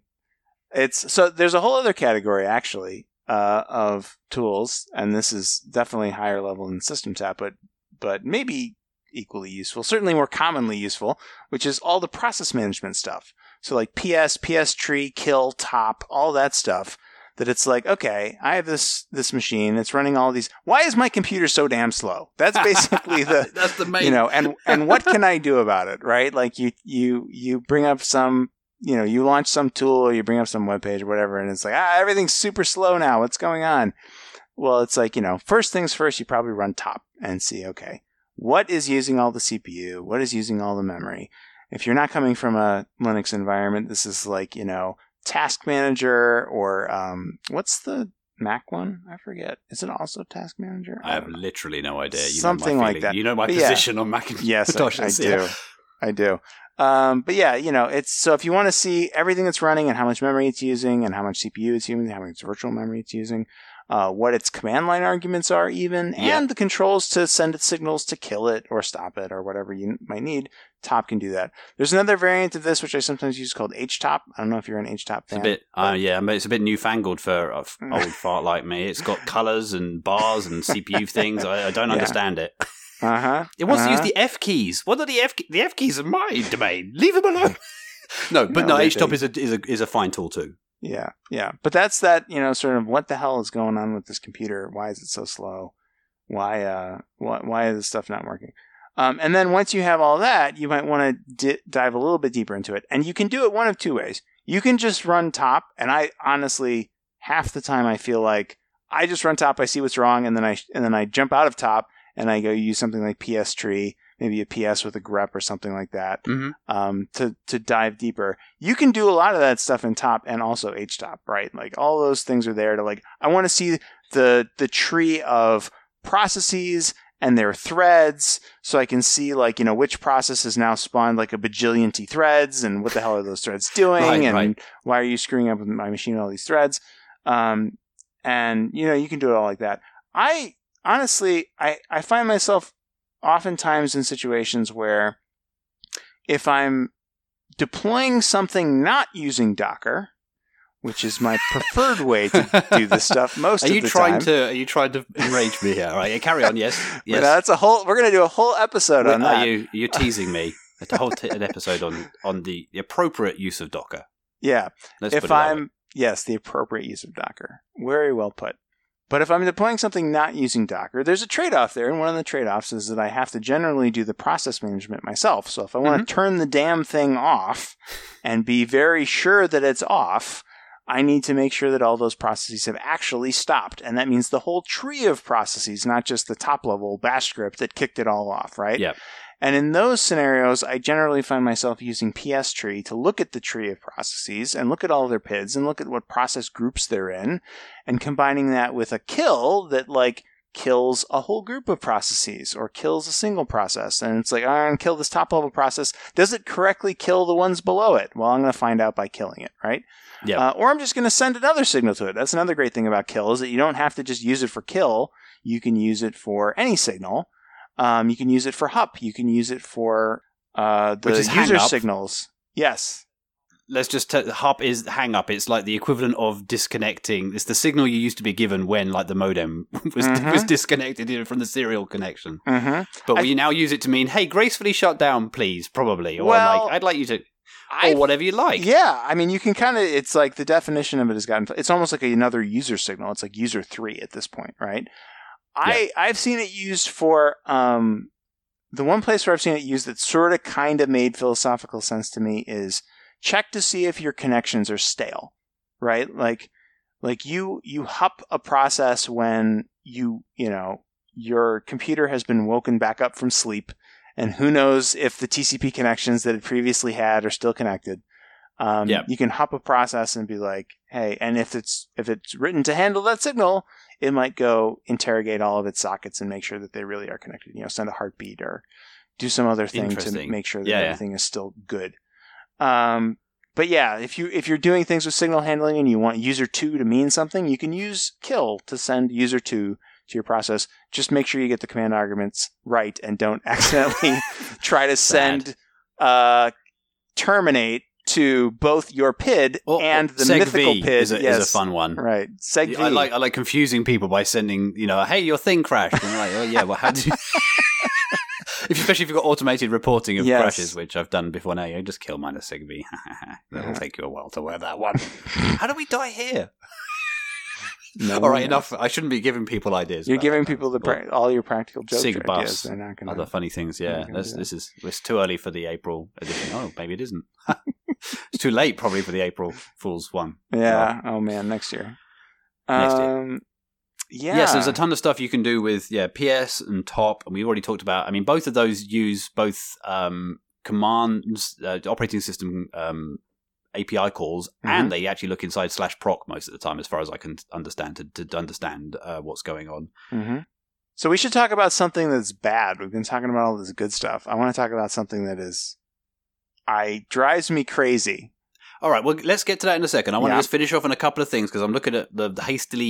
so there's a whole other category actually of tools, and this is definitely higher level than System Tap, but maybe equally useful, certainly more commonly useful, which is all the process management stuff. So like PS tree, kill, top, all that stuff, that it's like, okay, I have this machine, it's running all these. Why is my computer so damn slow? That's basically that's the main, and what can I do about it, right? Like you bring up some, you launch some tool, or you bring up some web page or whatever, and it's like, everything's super slow now. What's going on? Well, it's like, first things first, you probably run top and see, okay, what is using all the CPU? What is using all the memory? If you're not coming from a Linux environment, this is like, Task Manager, or what's the Mac one? I forget. Is it also Task Manager? I have literally no idea. Something like that. You know my position on Mac. Yes, I do. But yeah, it's so if you want to see everything that's running and how much memory it's using and how much CPU it's using, how much virtual memory it's using, what its command line arguments are even, and the controls to send it signals to kill it or stop it or whatever you might need. Top can do that. There's another variant of this which I sometimes use called HTOP. I don't know if you're an HTOP fan. It's a bit newfangled for an old fart like me. It's got colors and bars and CPU things. I don't understand it. It wants to use the F keys. What are the F keys? Are my domain. Leave them alone. No, HTOP is a fine tool too. Yeah. But that's that, sort of what the hell is going on with this computer? Why is it so slow? Why is this stuff not working? And then once you have all that, you might want to dive a little bit deeper into it. And you can do it one of two ways. You can just run top, and I honestly, half the time I feel like I just run top, I see what's wrong, and then I jump out of top, and I go use something like PS Tree, maybe a PS with a grep or something like that, to dive deeper. You can do a lot of that stuff in top and also HTOP, right? Like all those things are there to I want to see the tree of processes and their threads, so I can see which process has now spawned like a bajillion T threads, and what the hell are those threads doing, why are you screwing up with my machine with all these threads? And you can do it all like that. I honestly find myself oftentimes in situations where if I'm deploying something not using Docker, which is my preferred way to do this stuff most of the time. Are you trying to enrage me here? All right, carry on. Yes. But that's we're going to do a whole episode on that. You're teasing me. An episode on the appropriate use of Docker. Yeah. The appropriate use of Docker. Very well put. But if I'm deploying something not using Docker, there's a trade-off there, and one of the trade-offs is that I have to generally do the process management myself. So if I want to turn the damn thing off and be very sure that it's off, I need to make sure that all those processes have actually stopped. And that means the whole tree of processes, not just the top-level bash script that kicked it all off, right? Yep. And in those scenarios, I generally find myself using PS Tree to look at the tree of processes and look at all their PIDs and look at what process groups they're in, and combining that with a kill that kills a whole group of processes or kills a single process. And it's I'm going to kill this top level process. Does it correctly kill the ones below it? Well, I'm going to find out by killing it, right? Yeah. Or I'm just going to send another signal to it. That's another great thing about kill, is that you don't have to just use it for kill. You can use it for any signal. You can use it for HUP. You can use it for the user signals. Yes. Let's just HUP is hang up. It's like the equivalent of disconnecting. It's the signal you used to be given when the modem was disconnected from the serial connection. But we now use it to mean, hey, gracefully shut down, please, probably. Or I'd like you to... Or whatever you like. Yeah, I mean, you can kind of... It's like the definition of it has gotten... It's almost like another user signal. It's like user 3 at this point, right? I've seen it used for... the one place where I've seen it used that sort of kind of made philosophical sense to me is check to see if your connections are stale, right? Like you HUP a process when your computer has been woken back up from sleep, and who knows if the TCP connections that it previously had are still connected. You can HUP a process and be like, hey, and if it's written to handle that signal, it might go interrogate all of its sockets and make sure that they really are connected. Send a heartbeat or do some other thing to make sure that everything is still good. But yeah, if you're doing things with signal handling and you want user 2 to mean something, you can use kill to send user 2 to your process. Just make sure you get the command arguments right and don't accidentally try to send terminate to both your PID and the mythical PID. Is a fun one. Right. SegV. I like confusing people by sending, hey, your thing crashed. And like, oh yeah, well, how do you... Especially if you've got automated reporting of crashes, which I've done before now. You just kill -SegV. That'll take you a while to wear that one. How do we die here? No, all right, enough. I shouldn't be giving people ideas. You're giving people all your practical jokes. Sig ideas. They're not gonna, other funny things. Yeah, it's too early for the April edition. Oh, maybe it isn't. It's too late, probably, for the April Fool's one. Yeah. Oh man, next year. Next year. Yeah. Yes, there's a ton of stuff you can do with PS and Top, and we already talked about. I mean, both of those use both commands, operating system API calls, and they actually look inside /proc most of the time, as far as I can understand, to understand what's going on. Mm-hmm. So we should talk about something that's bad. We've been talking about all this good stuff. I want to talk about something that drives me crazy. All right, well, let's get to that in a second. I want to just finish off on a couple of things, because I'm looking at the hastily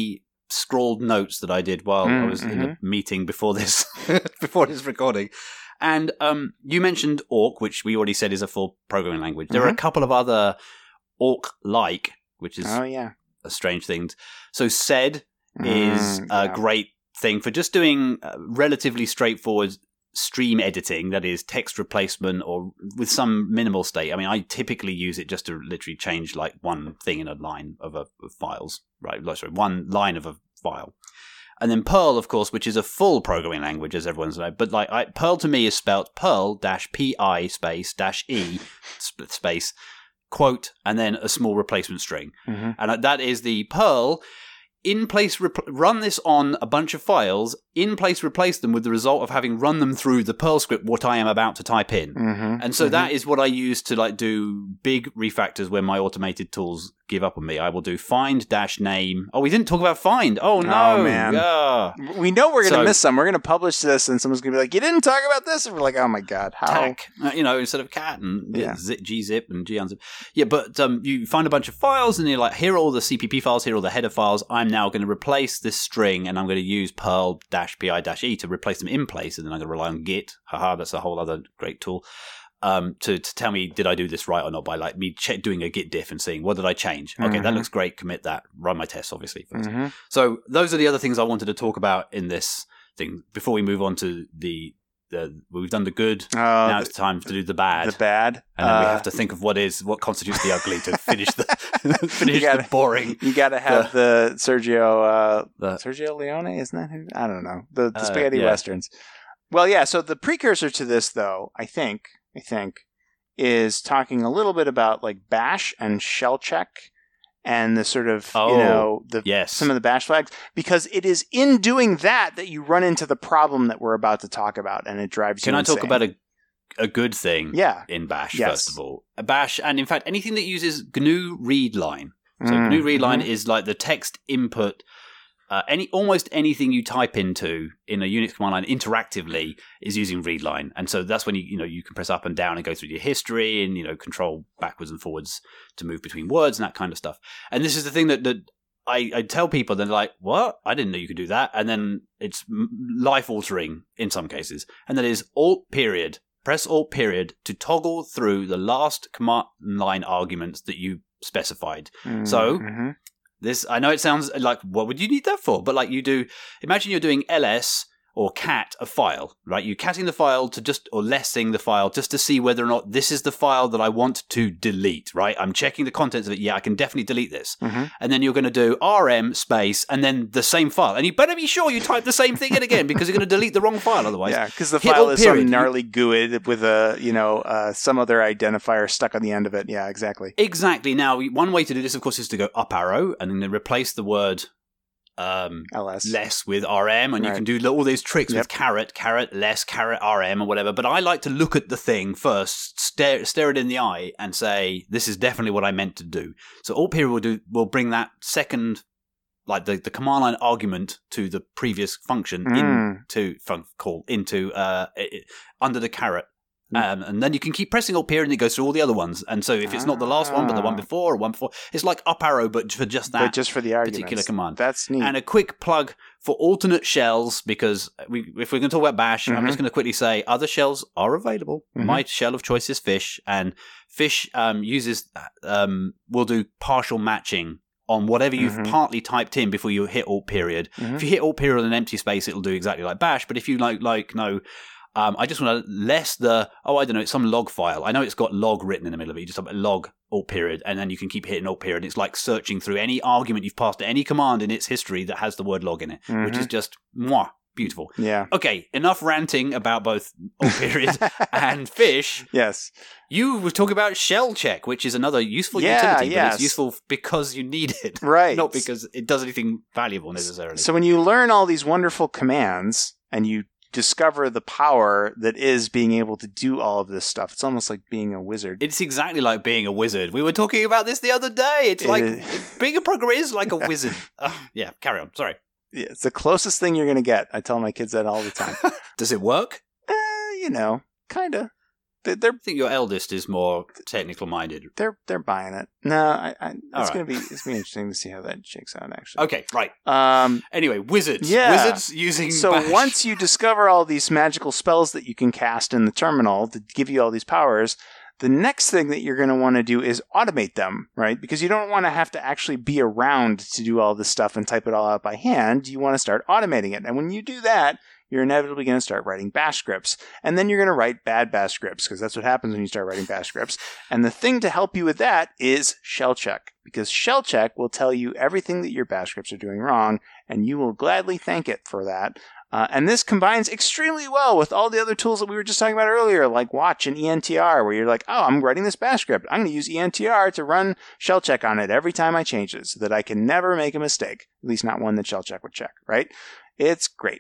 scrawled notes that I did while I was in a meeting before this recording. And you mentioned Awk, which we already said is a full programming language. There are a couple of other Awk-like, which is a strange thing. So Sed is a great thing for just doing relatively straightforward stream editing, that is text replacement or with some minimal state. I mean, I typically use it just to literally change like one thing in a line of files, right? Sorry, one line of a file. And then Perl, of course, which is a full programming language, as everyone's known. But like Perl to me is spelled Perl-pi space -e space quote and then a small replacement string. And that is the Perl in-place, run this on a bunch of files, in-place replace them with the result of having run them through the Perl script what I am about to type in. And so that is what I use to like do big refactors when my automated tools give up on me. I will do find-name. Oh, we didn't talk about find. Oh, no. Oh, man. We know we're going to miss some. We're going to publish this and someone's going to be like, you didn't talk about this? And we're like, oh, my God. How? Tac, instead of cat and gzip and gunzip. Yeah, but you find a bunch of files and you're like, here are all the CPP files, here are all the header files. I'm now going to replace this string and I'm going to use Perl-pi-e to replace them in place. And then I'm going to rely on Git. Haha, that's a whole other great tool. To tell me, did I do this right or not, by like me doing a git diff and seeing what did I change. Okay, that looks great. Commit that. Run my tests, obviously. First. So those are the other things I wanted to talk about in this thing before we move on to we've done the good. Now it's time to do the bad. The bad. And then we have to think of what constitutes the ugly to finish the boring. You got to have the Sergio Leone, isn't that who? I don't know. The spaghetti westerns. Well, yeah, so the precursor to this, though, I think, is talking a little bit about like bash and shell check and the sort of, some of the bash flags, because it is in doing that you run into the problem that we're about to talk about, and it drives you insane. Can I talk about a good thing in bash, first of all? Bash, and in fact, anything that uses GNU readline. So GNU readline is like the text input. Almost anything you type into in a Unix command line interactively is using readline, and so that's when you can press up and down and go through your history and control backwards and forwards to move between words and that kind of stuff. And this is the thing that I tell people, they're like, "What? I didn't know you could do that." And then it's life altering in some cases, and that is Alt period. Press Alt period to toggle through the last command line arguments that you specified. So. This, I know it sounds like, what would you need that for? But like imagine you're doing ls or cat a file, right? You're catting the file or lessing the file just to see whether or not this is the file that I want to delete, right? I'm checking the contents of it. Yeah, I can definitely delete this. And then you're going to do rm space and then the same file. And you better be sure you type the same thing in again because you're going to delete the wrong file otherwise. Yeah, because the file is some gnarly GUID with some other identifier stuck on the end of it. Yeah, exactly. Exactly. Now, one way to do this, of course, is to go up arrow and then replace the word less with rm, and you can do all these tricks with caret less caret rm or whatever. But I like to look at the thing first, stare it in the eye, and say this is definitely what I meant to do. So Alt period will bring that second, like the command line argument to the previous function into under the caret. And then you can keep pressing Alt period and it goes through all the other ones. And so if it's not the last one, but the one before or one before, it's like up arrow, but for just that for the particular command. That's neat. And a quick plug for alternate shells, because if we're going to talk about bash, I'm just going to quickly say other shells are available. My shell of choice is fish, and fish will do partial matching on whatever you've partly typed in before you hit Alt period. If you hit Alt period on an empty space, it'll do exactly like bash. But if you I just want to less it's some log file. I know it's got log written in the middle of it. You just have a log Alt period, and then you can keep hitting Alt period. It's like searching through any argument you've passed to any command in its history that has the word log in it, which is just beautiful. Yeah. Okay, enough ranting about both Alt period and fish. Yes. You were talking about shell check, which is another useful utility, but it's useful because you need it. Right. Not because it does anything valuable necessarily. So when you learn all these wonderful commands and you discover the power that is being able to do all of this stuff, it's almost like being a wizard. It's exactly like being a wizard. We were talking about this the other day. It's like being a programmer is like a wizard. Yeah, carry on. Sorry. Yeah, it's the closest thing you're going to get. I tell my kids that all the time. Does it work? Kind of. They're I think your eldest is more technical minded. they're buying it. No, it's right. gonna be interesting to see how that shakes out. Actually, Okay, right. Anyway, wizards. Yeah. Wizards using so Bash. once you discover all these magical spells that you can cast in the terminal that give you all these powers, the next thing that you're going to want to do is automate them, right? Because you don't want to have to actually be around to do all this stuff and type it all out by hand. You want to start automating it. And when you do that, you're inevitably going to start writing bash scripts. And then you're going to write bad bash scripts, because that's what happens when you start writing bash scripts. And the thing to help you with that is shell check, because shell check will tell you everything that your bash scripts are doing wrong, and you will gladly thank it for that. And this combines extremely well with all the other tools that we were just talking about earlier, like Watch and ENTR, where you're like, oh, I'm writing this bash script. I'm going to use ENTR to run shell check on it every time I change it so that I can never make a mistake, at least not one that shell check would check, right? It's great.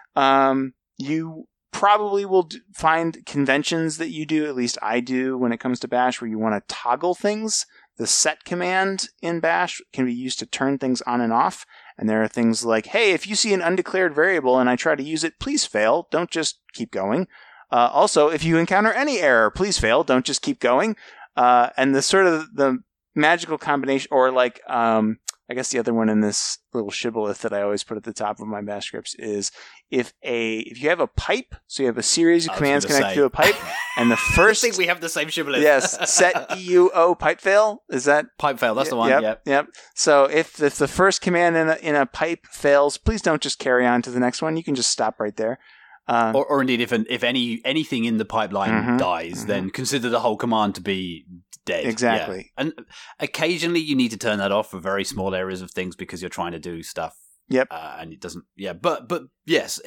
You probably will find conventions that you do, at least I do when it comes to Bash, where you want to toggle things. The set command in Bash can be used to turn things on and off. And there are things like, hey, if you see an undeclared variable and I try to use it, please fail. Don't just keep going. Also, if you encounter any error, please fail. Don't just keep going. And the sort of the magical combination, or like, I guess the other one in this little shibboleth that I always put at the top of my bash scripts is if you have a pipe, so you have a series of commands connected to a pipe, and the first I think we have the same shibboleth. Yes, set EUO pipe fail. Is that pipe fail? That's the one. Yep. So if the first command in a pipe fails, please don't just carry on to the next one. You can just stop right there. Or indeed, if anything in the pipeline dies, then consider the whole command to be dead. Exactly. Yeah. And occasionally you need to turn that off for very small areas of things because you're trying to do stuff. Yep. And it doesn't. Yeah. But yes,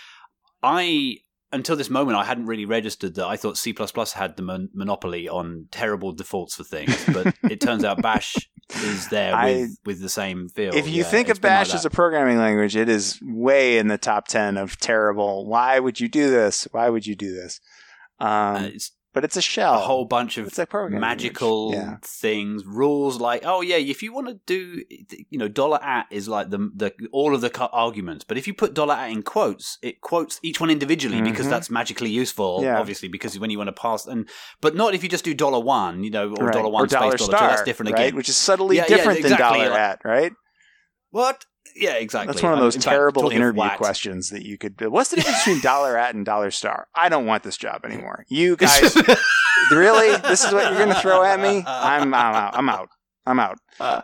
until this moment, I hadn't really registered that I thought C++ had the monopoly on terrible defaults for things, but it turns out Bash is there with the same feel. If you think of Bash as a programming language, it is way in the top 10 of terrible. Why would you do this? Why would you do this? But it's a shell. A whole bunch of magical things, rules like, oh yeah, if you want to do, $@ is like the all of the arguments. But if you put $@ in quotes, it quotes each one individually because that's magically useful, obviously, because when you want to pass, but not if you just do $1, or $1 or space $2. That's different again. Which is subtly different than $@, right? What? Yeah, exactly. That's one of those terrible interview questions that you could do. What's the difference between $@ and $? I don't want this job anymore. You guys, really? This is what you're going to throw at me? I'm out.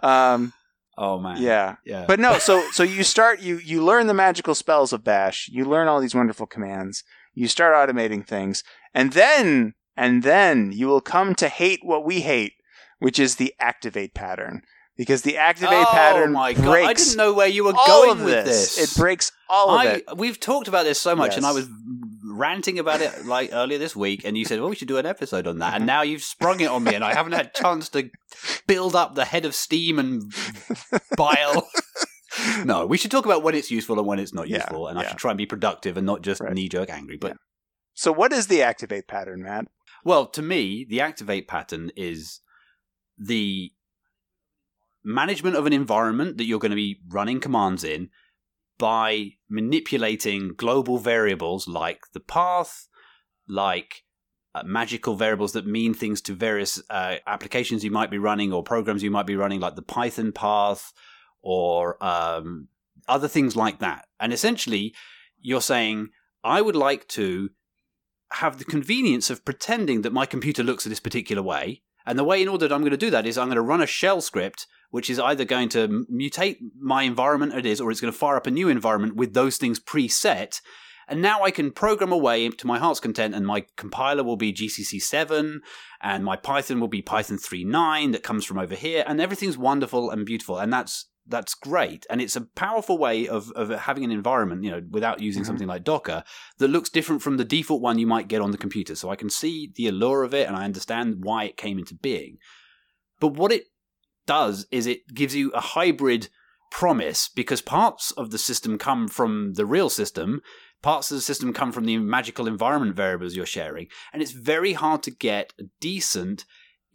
Oh man. Yeah. But no, so you start, you learn the magical spells of Bash. You learn all these wonderful commands. You start automating things, and then you will come to hate what we hate, which is the activate pattern. Because the activate pattern breaks I didn't know where you were going with this. It breaks all of it. We've talked about this so much, and I was ranting about it like earlier this week, and you said, well, we should do an episode on that. And now you've sprung it on me, and I haven't had a chance to build up the head of steam and bile. No, we should talk about when it's useful and when it's not useful, and I should try and be productive and not just knee-jerk angry. But So what is the activate pattern, Matt? Well, to me, the activate pattern is the management of an environment that you're going to be running commands in by manipulating global variables like the path, like magical variables that mean things to various applications you might be running or programs you might be running, like the Python path or other things like that. And essentially, you're saying, I would like to have the convenience of pretending that my computer looks this particular way. And the way in order that I'm going to do that is I'm going to run a shell script, which is either going to mutate my environment it is, or it's going to fire up a new environment with those things preset. And now I can program away to my heart's content, and my compiler will be GCC 7, and my Python will be Python 3.9 that comes from over here, and everything's wonderful and beautiful, and that's great. And it's a powerful way of having an environment, without using something like Docker, that looks different from the default one you might get on the computer. So I can see the allure of it, and I understand why it came into being. But what it does is it gives you a hybrid promise, because parts of the system come from the real system, parts of the system come from the magical environment variables you're sharing, and it's very hard to get a decent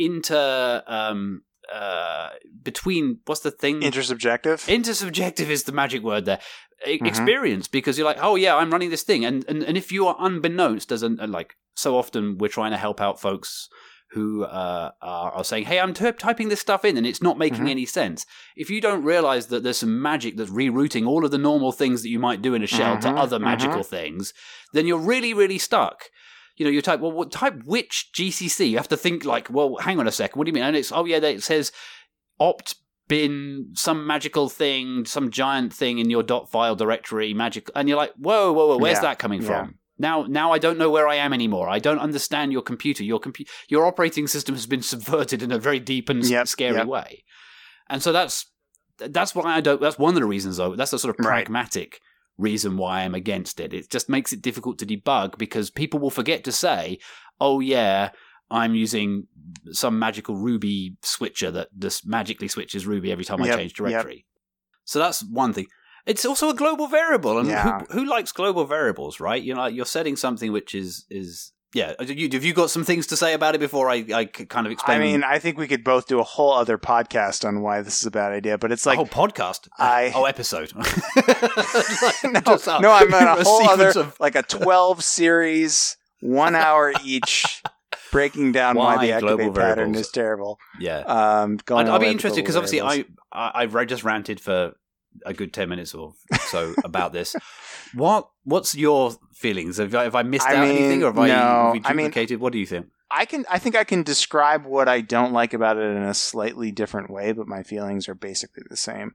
between, what's the thing? Intersubjective? Intersubjective is the magic word there. Experience, because you're like, oh yeah, I'm running this thing. And if you are unbeknownst as so often we're trying to help out folks who are saying, hey, I'm typing this stuff in and it's not making any sense. If you don't realize that there's some magic that's rerouting all of the normal things that you might do in a shell to other magical things, then you're really, really stuck. You know, you type, well, type which GCC. You have to think like, well, hang on a second. What do you mean? And it's, it says opt bin, some magical thing, some giant thing in your .file directory, magic. And you're like, whoa, where's that coming from? Now I don't know where I am anymore. I don't understand your computer. Your operating system has been subverted in a very deep and scary way. And so that's why I don't. That's one of the reasons, though. That's a sort of pragmatic reason why I'm against it. It just makes it difficult to debug because people will forget to say, "Oh yeah, I'm using some magical Ruby switcher that just magically switches Ruby every time I change directory." So that's one thing. It's also a global variable, and who likes global variables, right? You know, you're setting something which is Have you got some things to say about it before I kind of explain? I mean, I think we could both do a whole other podcast on why this is a bad idea, but it's like a whole podcast, episode. No, I'm on a whole other like a 12 series, 1 hour each. Breaking down why the activate pattern is terrible. Yeah, I'll be interested because obviously I've just ranted for a good 10 minutes or so about this. What's your feelings? Have I missed out anything, or have I duplicated? What do you think? I think I can describe what I don't like about it in a slightly different way, but my feelings are basically the same.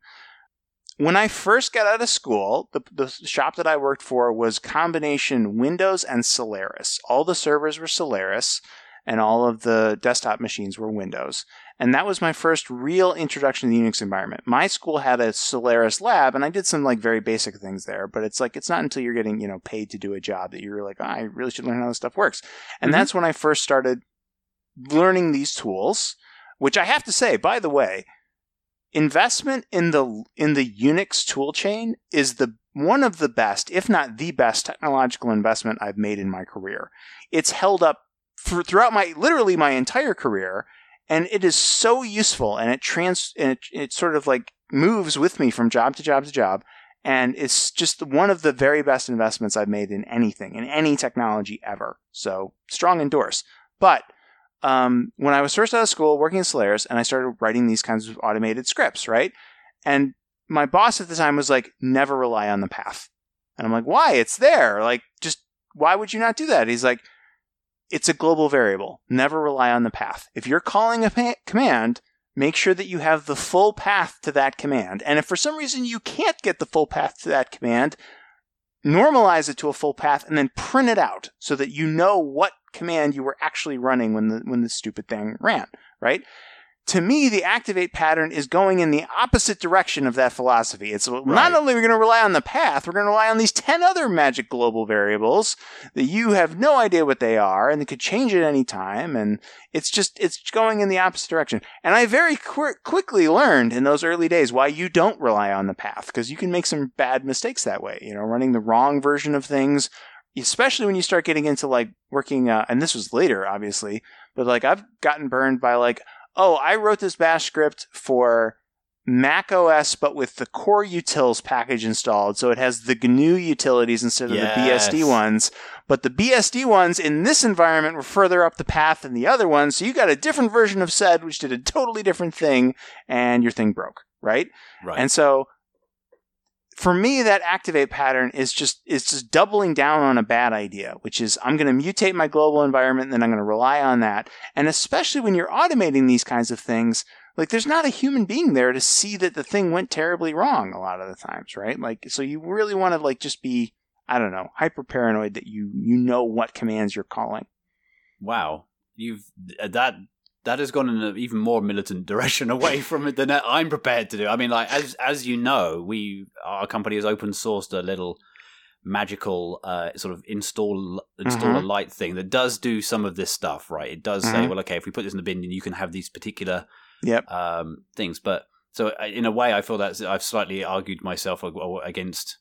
When I first got out of school, the shop that I worked for was combination Windows and Solaris. All the servers were Solaris, and all of the desktop machines were Windows. And that was my first real introduction to the Unix environment. My school had a Solaris lab, and I did some like very basic things there. But it's not until you're getting paid to do a job that you're like, I really should learn how this stuff works. And that's when I first started learning these tools. Which I have to say, by the way, investment in the Unix tool chain is one of the best, if not the best, technological investment I've made in my career. It's held up throughout literally my entire career. And it is so useful, and it sort of like moves with me from job to job to job, and it's just one of the very best investments I've made in anything, in any technology ever. So strong endorse. But when I was first out of school working in Solaris, and I started writing these kinds of automated scripts, right? And my boss at the time was like, "Never rely on the path," and I'm like, "Why? It's there. Like, just why would you not do that?" He's like, "It's a global variable. Never rely on the path. If you're calling a command, make sure that you have the full path to that command. And if for some reason you can't get the full path to that command, normalize it to a full path and then print it out so that you know what command you were actually running when the stupid thing ran," right? To me, the activate pattern is going in the opposite direction of that philosophy. It's not only are we going to rely on the path, we're going to rely on these 10 other magic global variables that you have no idea what they are, and they could change at any time, and it's going in the opposite direction. And I very quickly learned in those early days why you don't rely on the path, because you can make some bad mistakes that way, running the wrong version of things, especially when you start getting into like working, and this was later, obviously, but like I've gotten burned by like, oh, I wrote this bash script for Mac OS, but with the core utils package installed. So it has the GNU utilities instead of the BSD ones. But the BSD ones in this environment were further up the path than the other ones. So you got a different version of SED, which did a totally different thing, and your thing broke, right? And so for me, that activate pattern is just doubling down on a bad idea, which is I'm going to mutate my global environment and then I'm going to rely on that. And especially when you're automating these kinds of things, like there's not a human being there to see that the thing went terribly wrong a lot of the times, right? Like, so you really want to like just be, I don't know, hyper paranoid that you know what commands you're calling. Wow. That has gone in an even more militant direction away from it than I'm prepared to do. I mean, like as you know, our company has open sourced a little magical sort of installer light thing that does do some of this stuff, right? It does say, well, okay, if we put this in the bin, then you can have these particular things. But so in a way, I feel that I've slightly argued myself against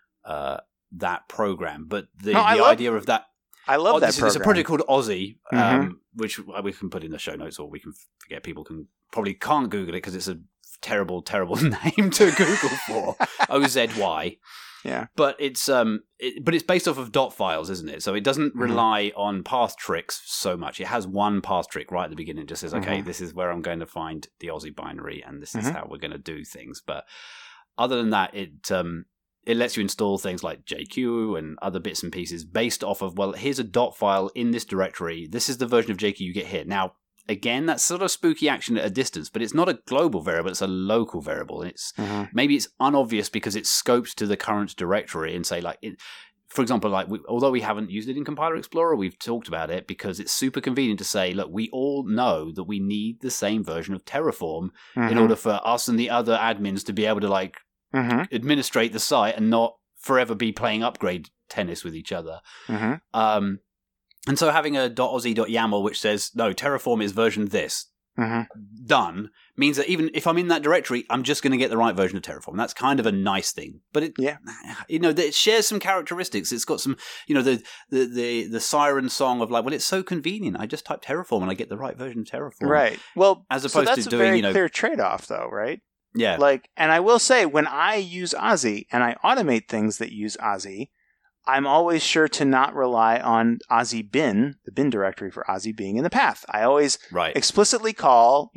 that program. But the idea of that. I love that program. There's a project called Aussie, which we can put in the show notes, or we can forget. People can't Google it because it's a terrible, terrible name to Google for. OZY. Yeah. But it's based off of dot files, isn't it? So it doesn't rely on path tricks so much. It has one path trick right at the beginning. It just says, okay, this is where I'm going to find the Aussie binary, and this is how we're going to do things. But other than that, it lets you install things like JQ and other bits and pieces based off of, well, here's a dot file in this directory. This is the version of JQ you get here. Now, again, that's sort of spooky action at a distance, but it's not a global variable, it's a local variable. And it's maybe it's unobvious because it's scoped to the current directory and say, like, for example, like although we haven't used it in Compiler Explorer, we've talked about it because it's super convenient to say, look, we all know that we need the same version of Terraform in order for us and the other admins to be able to, like, administrate the site and not forever be playing upgrade tennis with each other. And so having a .aussie.yaml which says, no, Terraform is version this, done, means that even if I'm in that directory, I'm just going to get the right version of Terraform. That's kind of a nice thing. But it shares some characteristics. It's got some, the siren song of like, well, it's so convenient. I just type Terraform and I get the right version of Terraform. Right. Well, as opposed that's to doing, a very clear trade-off though, right? Yeah. Like, and I will say, when I use Aussie and I automate things that use Aussie, I'm always sure to not rely on Aussie bin, the bin directory for Aussie being in the path. I always explicitly call,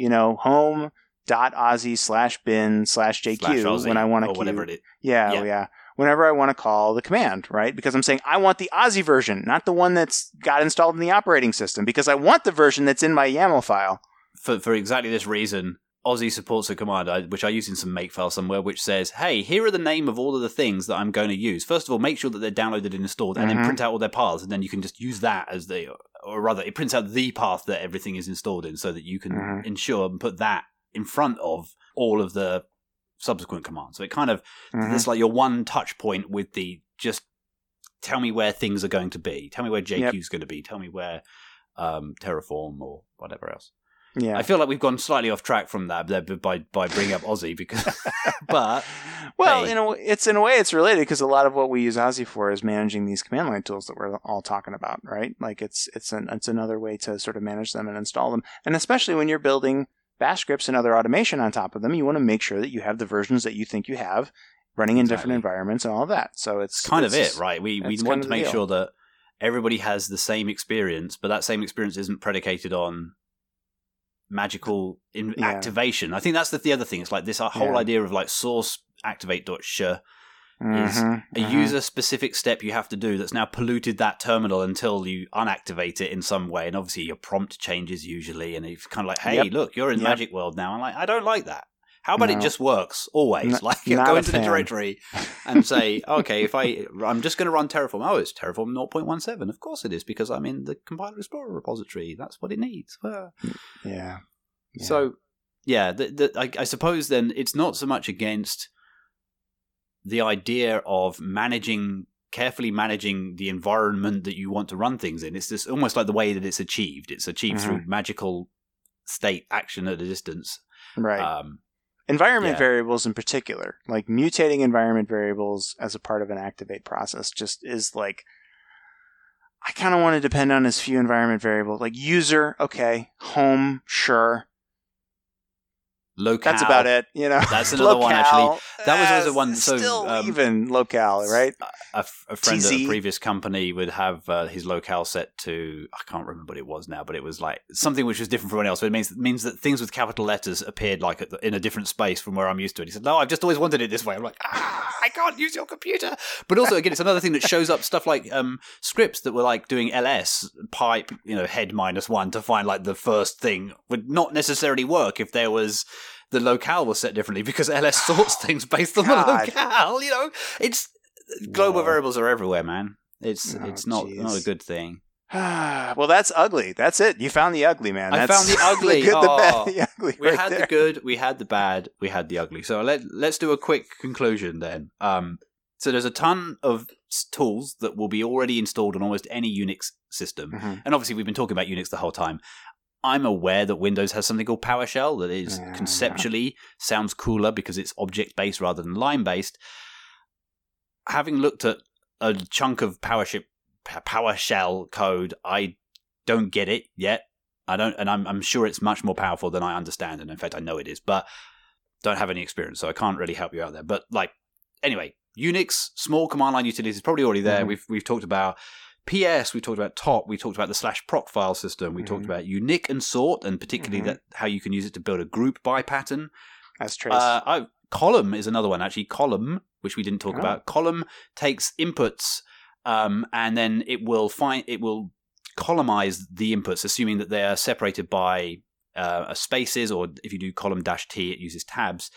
home.aussie/bin/JQ when I want to queue. Whatever it is. Yeah. Whenever I want to call the command, right? Because I'm saying I want the Aussie version, not the one that's got installed in the operating system, because I want the version that's in my YAML file. For exactly this reason, Aussie supports a command, which I use in some makefile somewhere, which says, hey, here are the name of all of the things that I'm going to use. First of all, make sure that they're downloaded and installed, and then print out all their paths, and then you can just use that as or rather, it prints out the path that everything is installed in so that you can ensure and put that in front of all of the subsequent commands. So it kind of, it's like your one touch point with the, just tell me where things are going to be. Tell me where JQ is going to be. Tell me where Terraform or whatever else. Yeah, I feel like we've gone slightly off track from that by bringing up Aussie because, but well, in a way it's related because a lot of what we use Aussie for is managing these command line tools that we're all talking about, right? Like it's another way to sort of manage them and install them, and especially when you're building Bash scripts and other automation on top of them, you want to make sure that you have the versions that you think you have running in different environments and all of that. So it's kind of it, right? We want to make sure that everybody has the same experience, but that same experience isn't predicated on magical activation. I think that's the other thing. It's like this whole idea of like source activate.sh is a user specific step you have to do that's now polluted that terminal until you unactivate it in some way. And obviously your prompt changes usually, and it's kind of like, hey, look, you're in Magic World now. I'm like, I don't like that. How about it just works always? Like, go into the directory and say, okay, I'm just going to run Terraform. Oh, it's Terraform 0.17. Of course it is, because I'm in the Compiler Explorer repository. That's what it needs. Yeah. So, I suppose then it's not so much against the idea of carefully managing the environment that you want to run things in. It's just almost like the way that it's achieved. It's achieved through magical state action at a distance. Right. Environment variables in particular, like mutating environment variables as a part of an activate process just is like, I kind of want to depend on as few environment variables, like user, okay, home, sure. Locale. That's about it, That's another one, actually. That was also one. So, still even locale, right? A friend at a previous company would have his locale set to, I can't remember what it was now, but it was like something which was different from anyone else. So it means that things with capital letters appeared like in a different space from where I'm used to it. He said, no, I've just always wanted it this way. I'm like, I can't use your computer. But also, again, it's another thing that shows up stuff like scripts that were like doing ls pipe, head -1 to find like the first thing would not necessarily work if there was the locale was set differently, because ls sorts things based on the locale. It's global variables are everywhere, man. It's not a good thing. Well, that's ugly. That's it. You found the ugly, man. I found the ugly. The good, the bad, the ugly. We had the good, we had the bad, we had the ugly. So let's do a quick conclusion then. So there's a ton of tools that will be already installed on almost any Unix system. And obviously we've been talking about Unix the whole time. I'm aware that Windows has something called PowerShell that is conceptually sounds cooler because it's object-based rather than line-based. Having looked at a chunk of PowerShell code, I don't get it yet. I'm sure it's much more powerful than I understand, and in fact I know it is, but don't have any experience, so I can't really help you out there. But anyway, Unix, small command line utilities is probably already there. We've talked about PS, we talked about top, we talked about the /proc file system, we talked about unique and sort, and particularly that how you can use it to build a group by pattern. As trace. Column is another one, actually. Column, which we didn't talk about. Column takes inputs, and then it will columnize the inputs, assuming that they are separated by spaces, or if you do column-t, it uses tabs.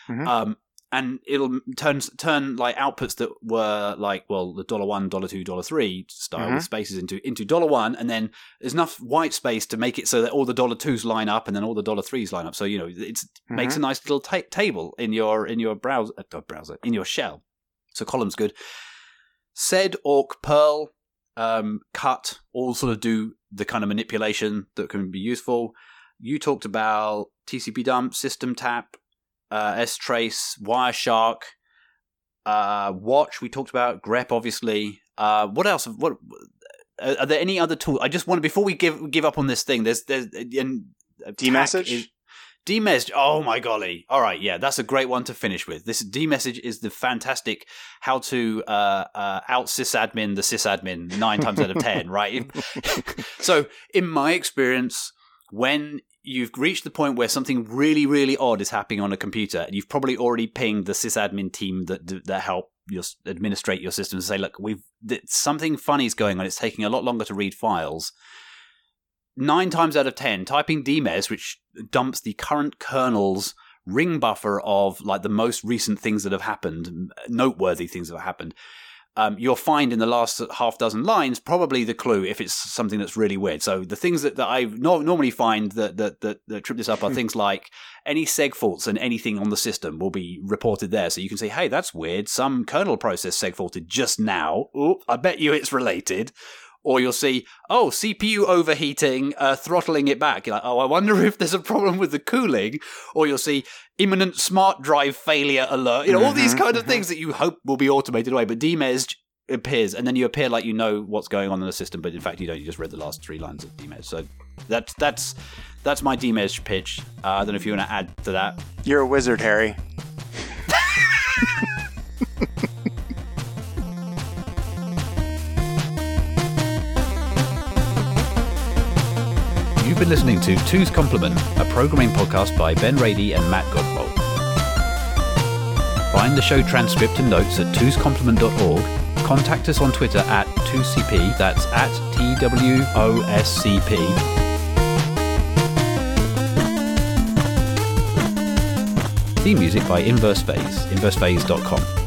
And it'll turn like outputs that were like, well, the $1, $2, $3 style with spaces into $1, and then there's enough white space to make it so that all the $2s line up, and then all the $3s line up. So it makes a nice little table in your browser in your shell. So column's good. Sed, awk, Perl, cut all sort of do the kind of manipulation that can be useful. You talked about TCP dump, system tap. strace, Wireshark, Watch. We talked about grep, obviously. What else? What are there any other tools? I just want to, before we give up on this thing. There's dmessage. Dmessage. Oh my golly! All right, yeah, that's a great one to finish with. This dmessage is the fantastic how to out sysadmin the sysadmin 9 times out of 10. Right. So, in my experience, when you've reached the point where something really, really odd is happening on a computer, and you've probably already pinged the sysadmin team that help administrate your system to say, look, something funny is going on. It's taking a lot longer to read files. 9 times out of 10, typing dmes, which dumps the current kernel's ring buffer of like the most recent things that have happened, noteworthy things that have happened, you'll find in the last half dozen lines probably the clue if it's something that's really weird. So the things that I normally find that trip this up are things like any seg faults and anything on the system will be reported there. So you can say, hey, that's weird. Some kernel process seg faulted just now. Oop, I bet you it's related. Or you'll see, oh, CPU overheating, throttling it back. You're like, oh, I wonder if there's a problem with the cooling. Or you'll see imminent smart drive failure alert. All these kind of things that you hope will be automated away. But dmesg appears, and then you appear like you know what's going on in the system, but in fact you don't. You just read the last 3 lines of dmesg. So that's my dmesg pitch. I don't know if you want to add to that. You're a wizard, Harry. You've been listening to Two's Complement, a programming podcast by Ben Rady and Matt Godbolt. Find the show transcript and notes at twoscomplement.org. Contact us on Twitter at 2CP, that's at TWOSCP. Theme music by Inverse Phase, inversephase.com.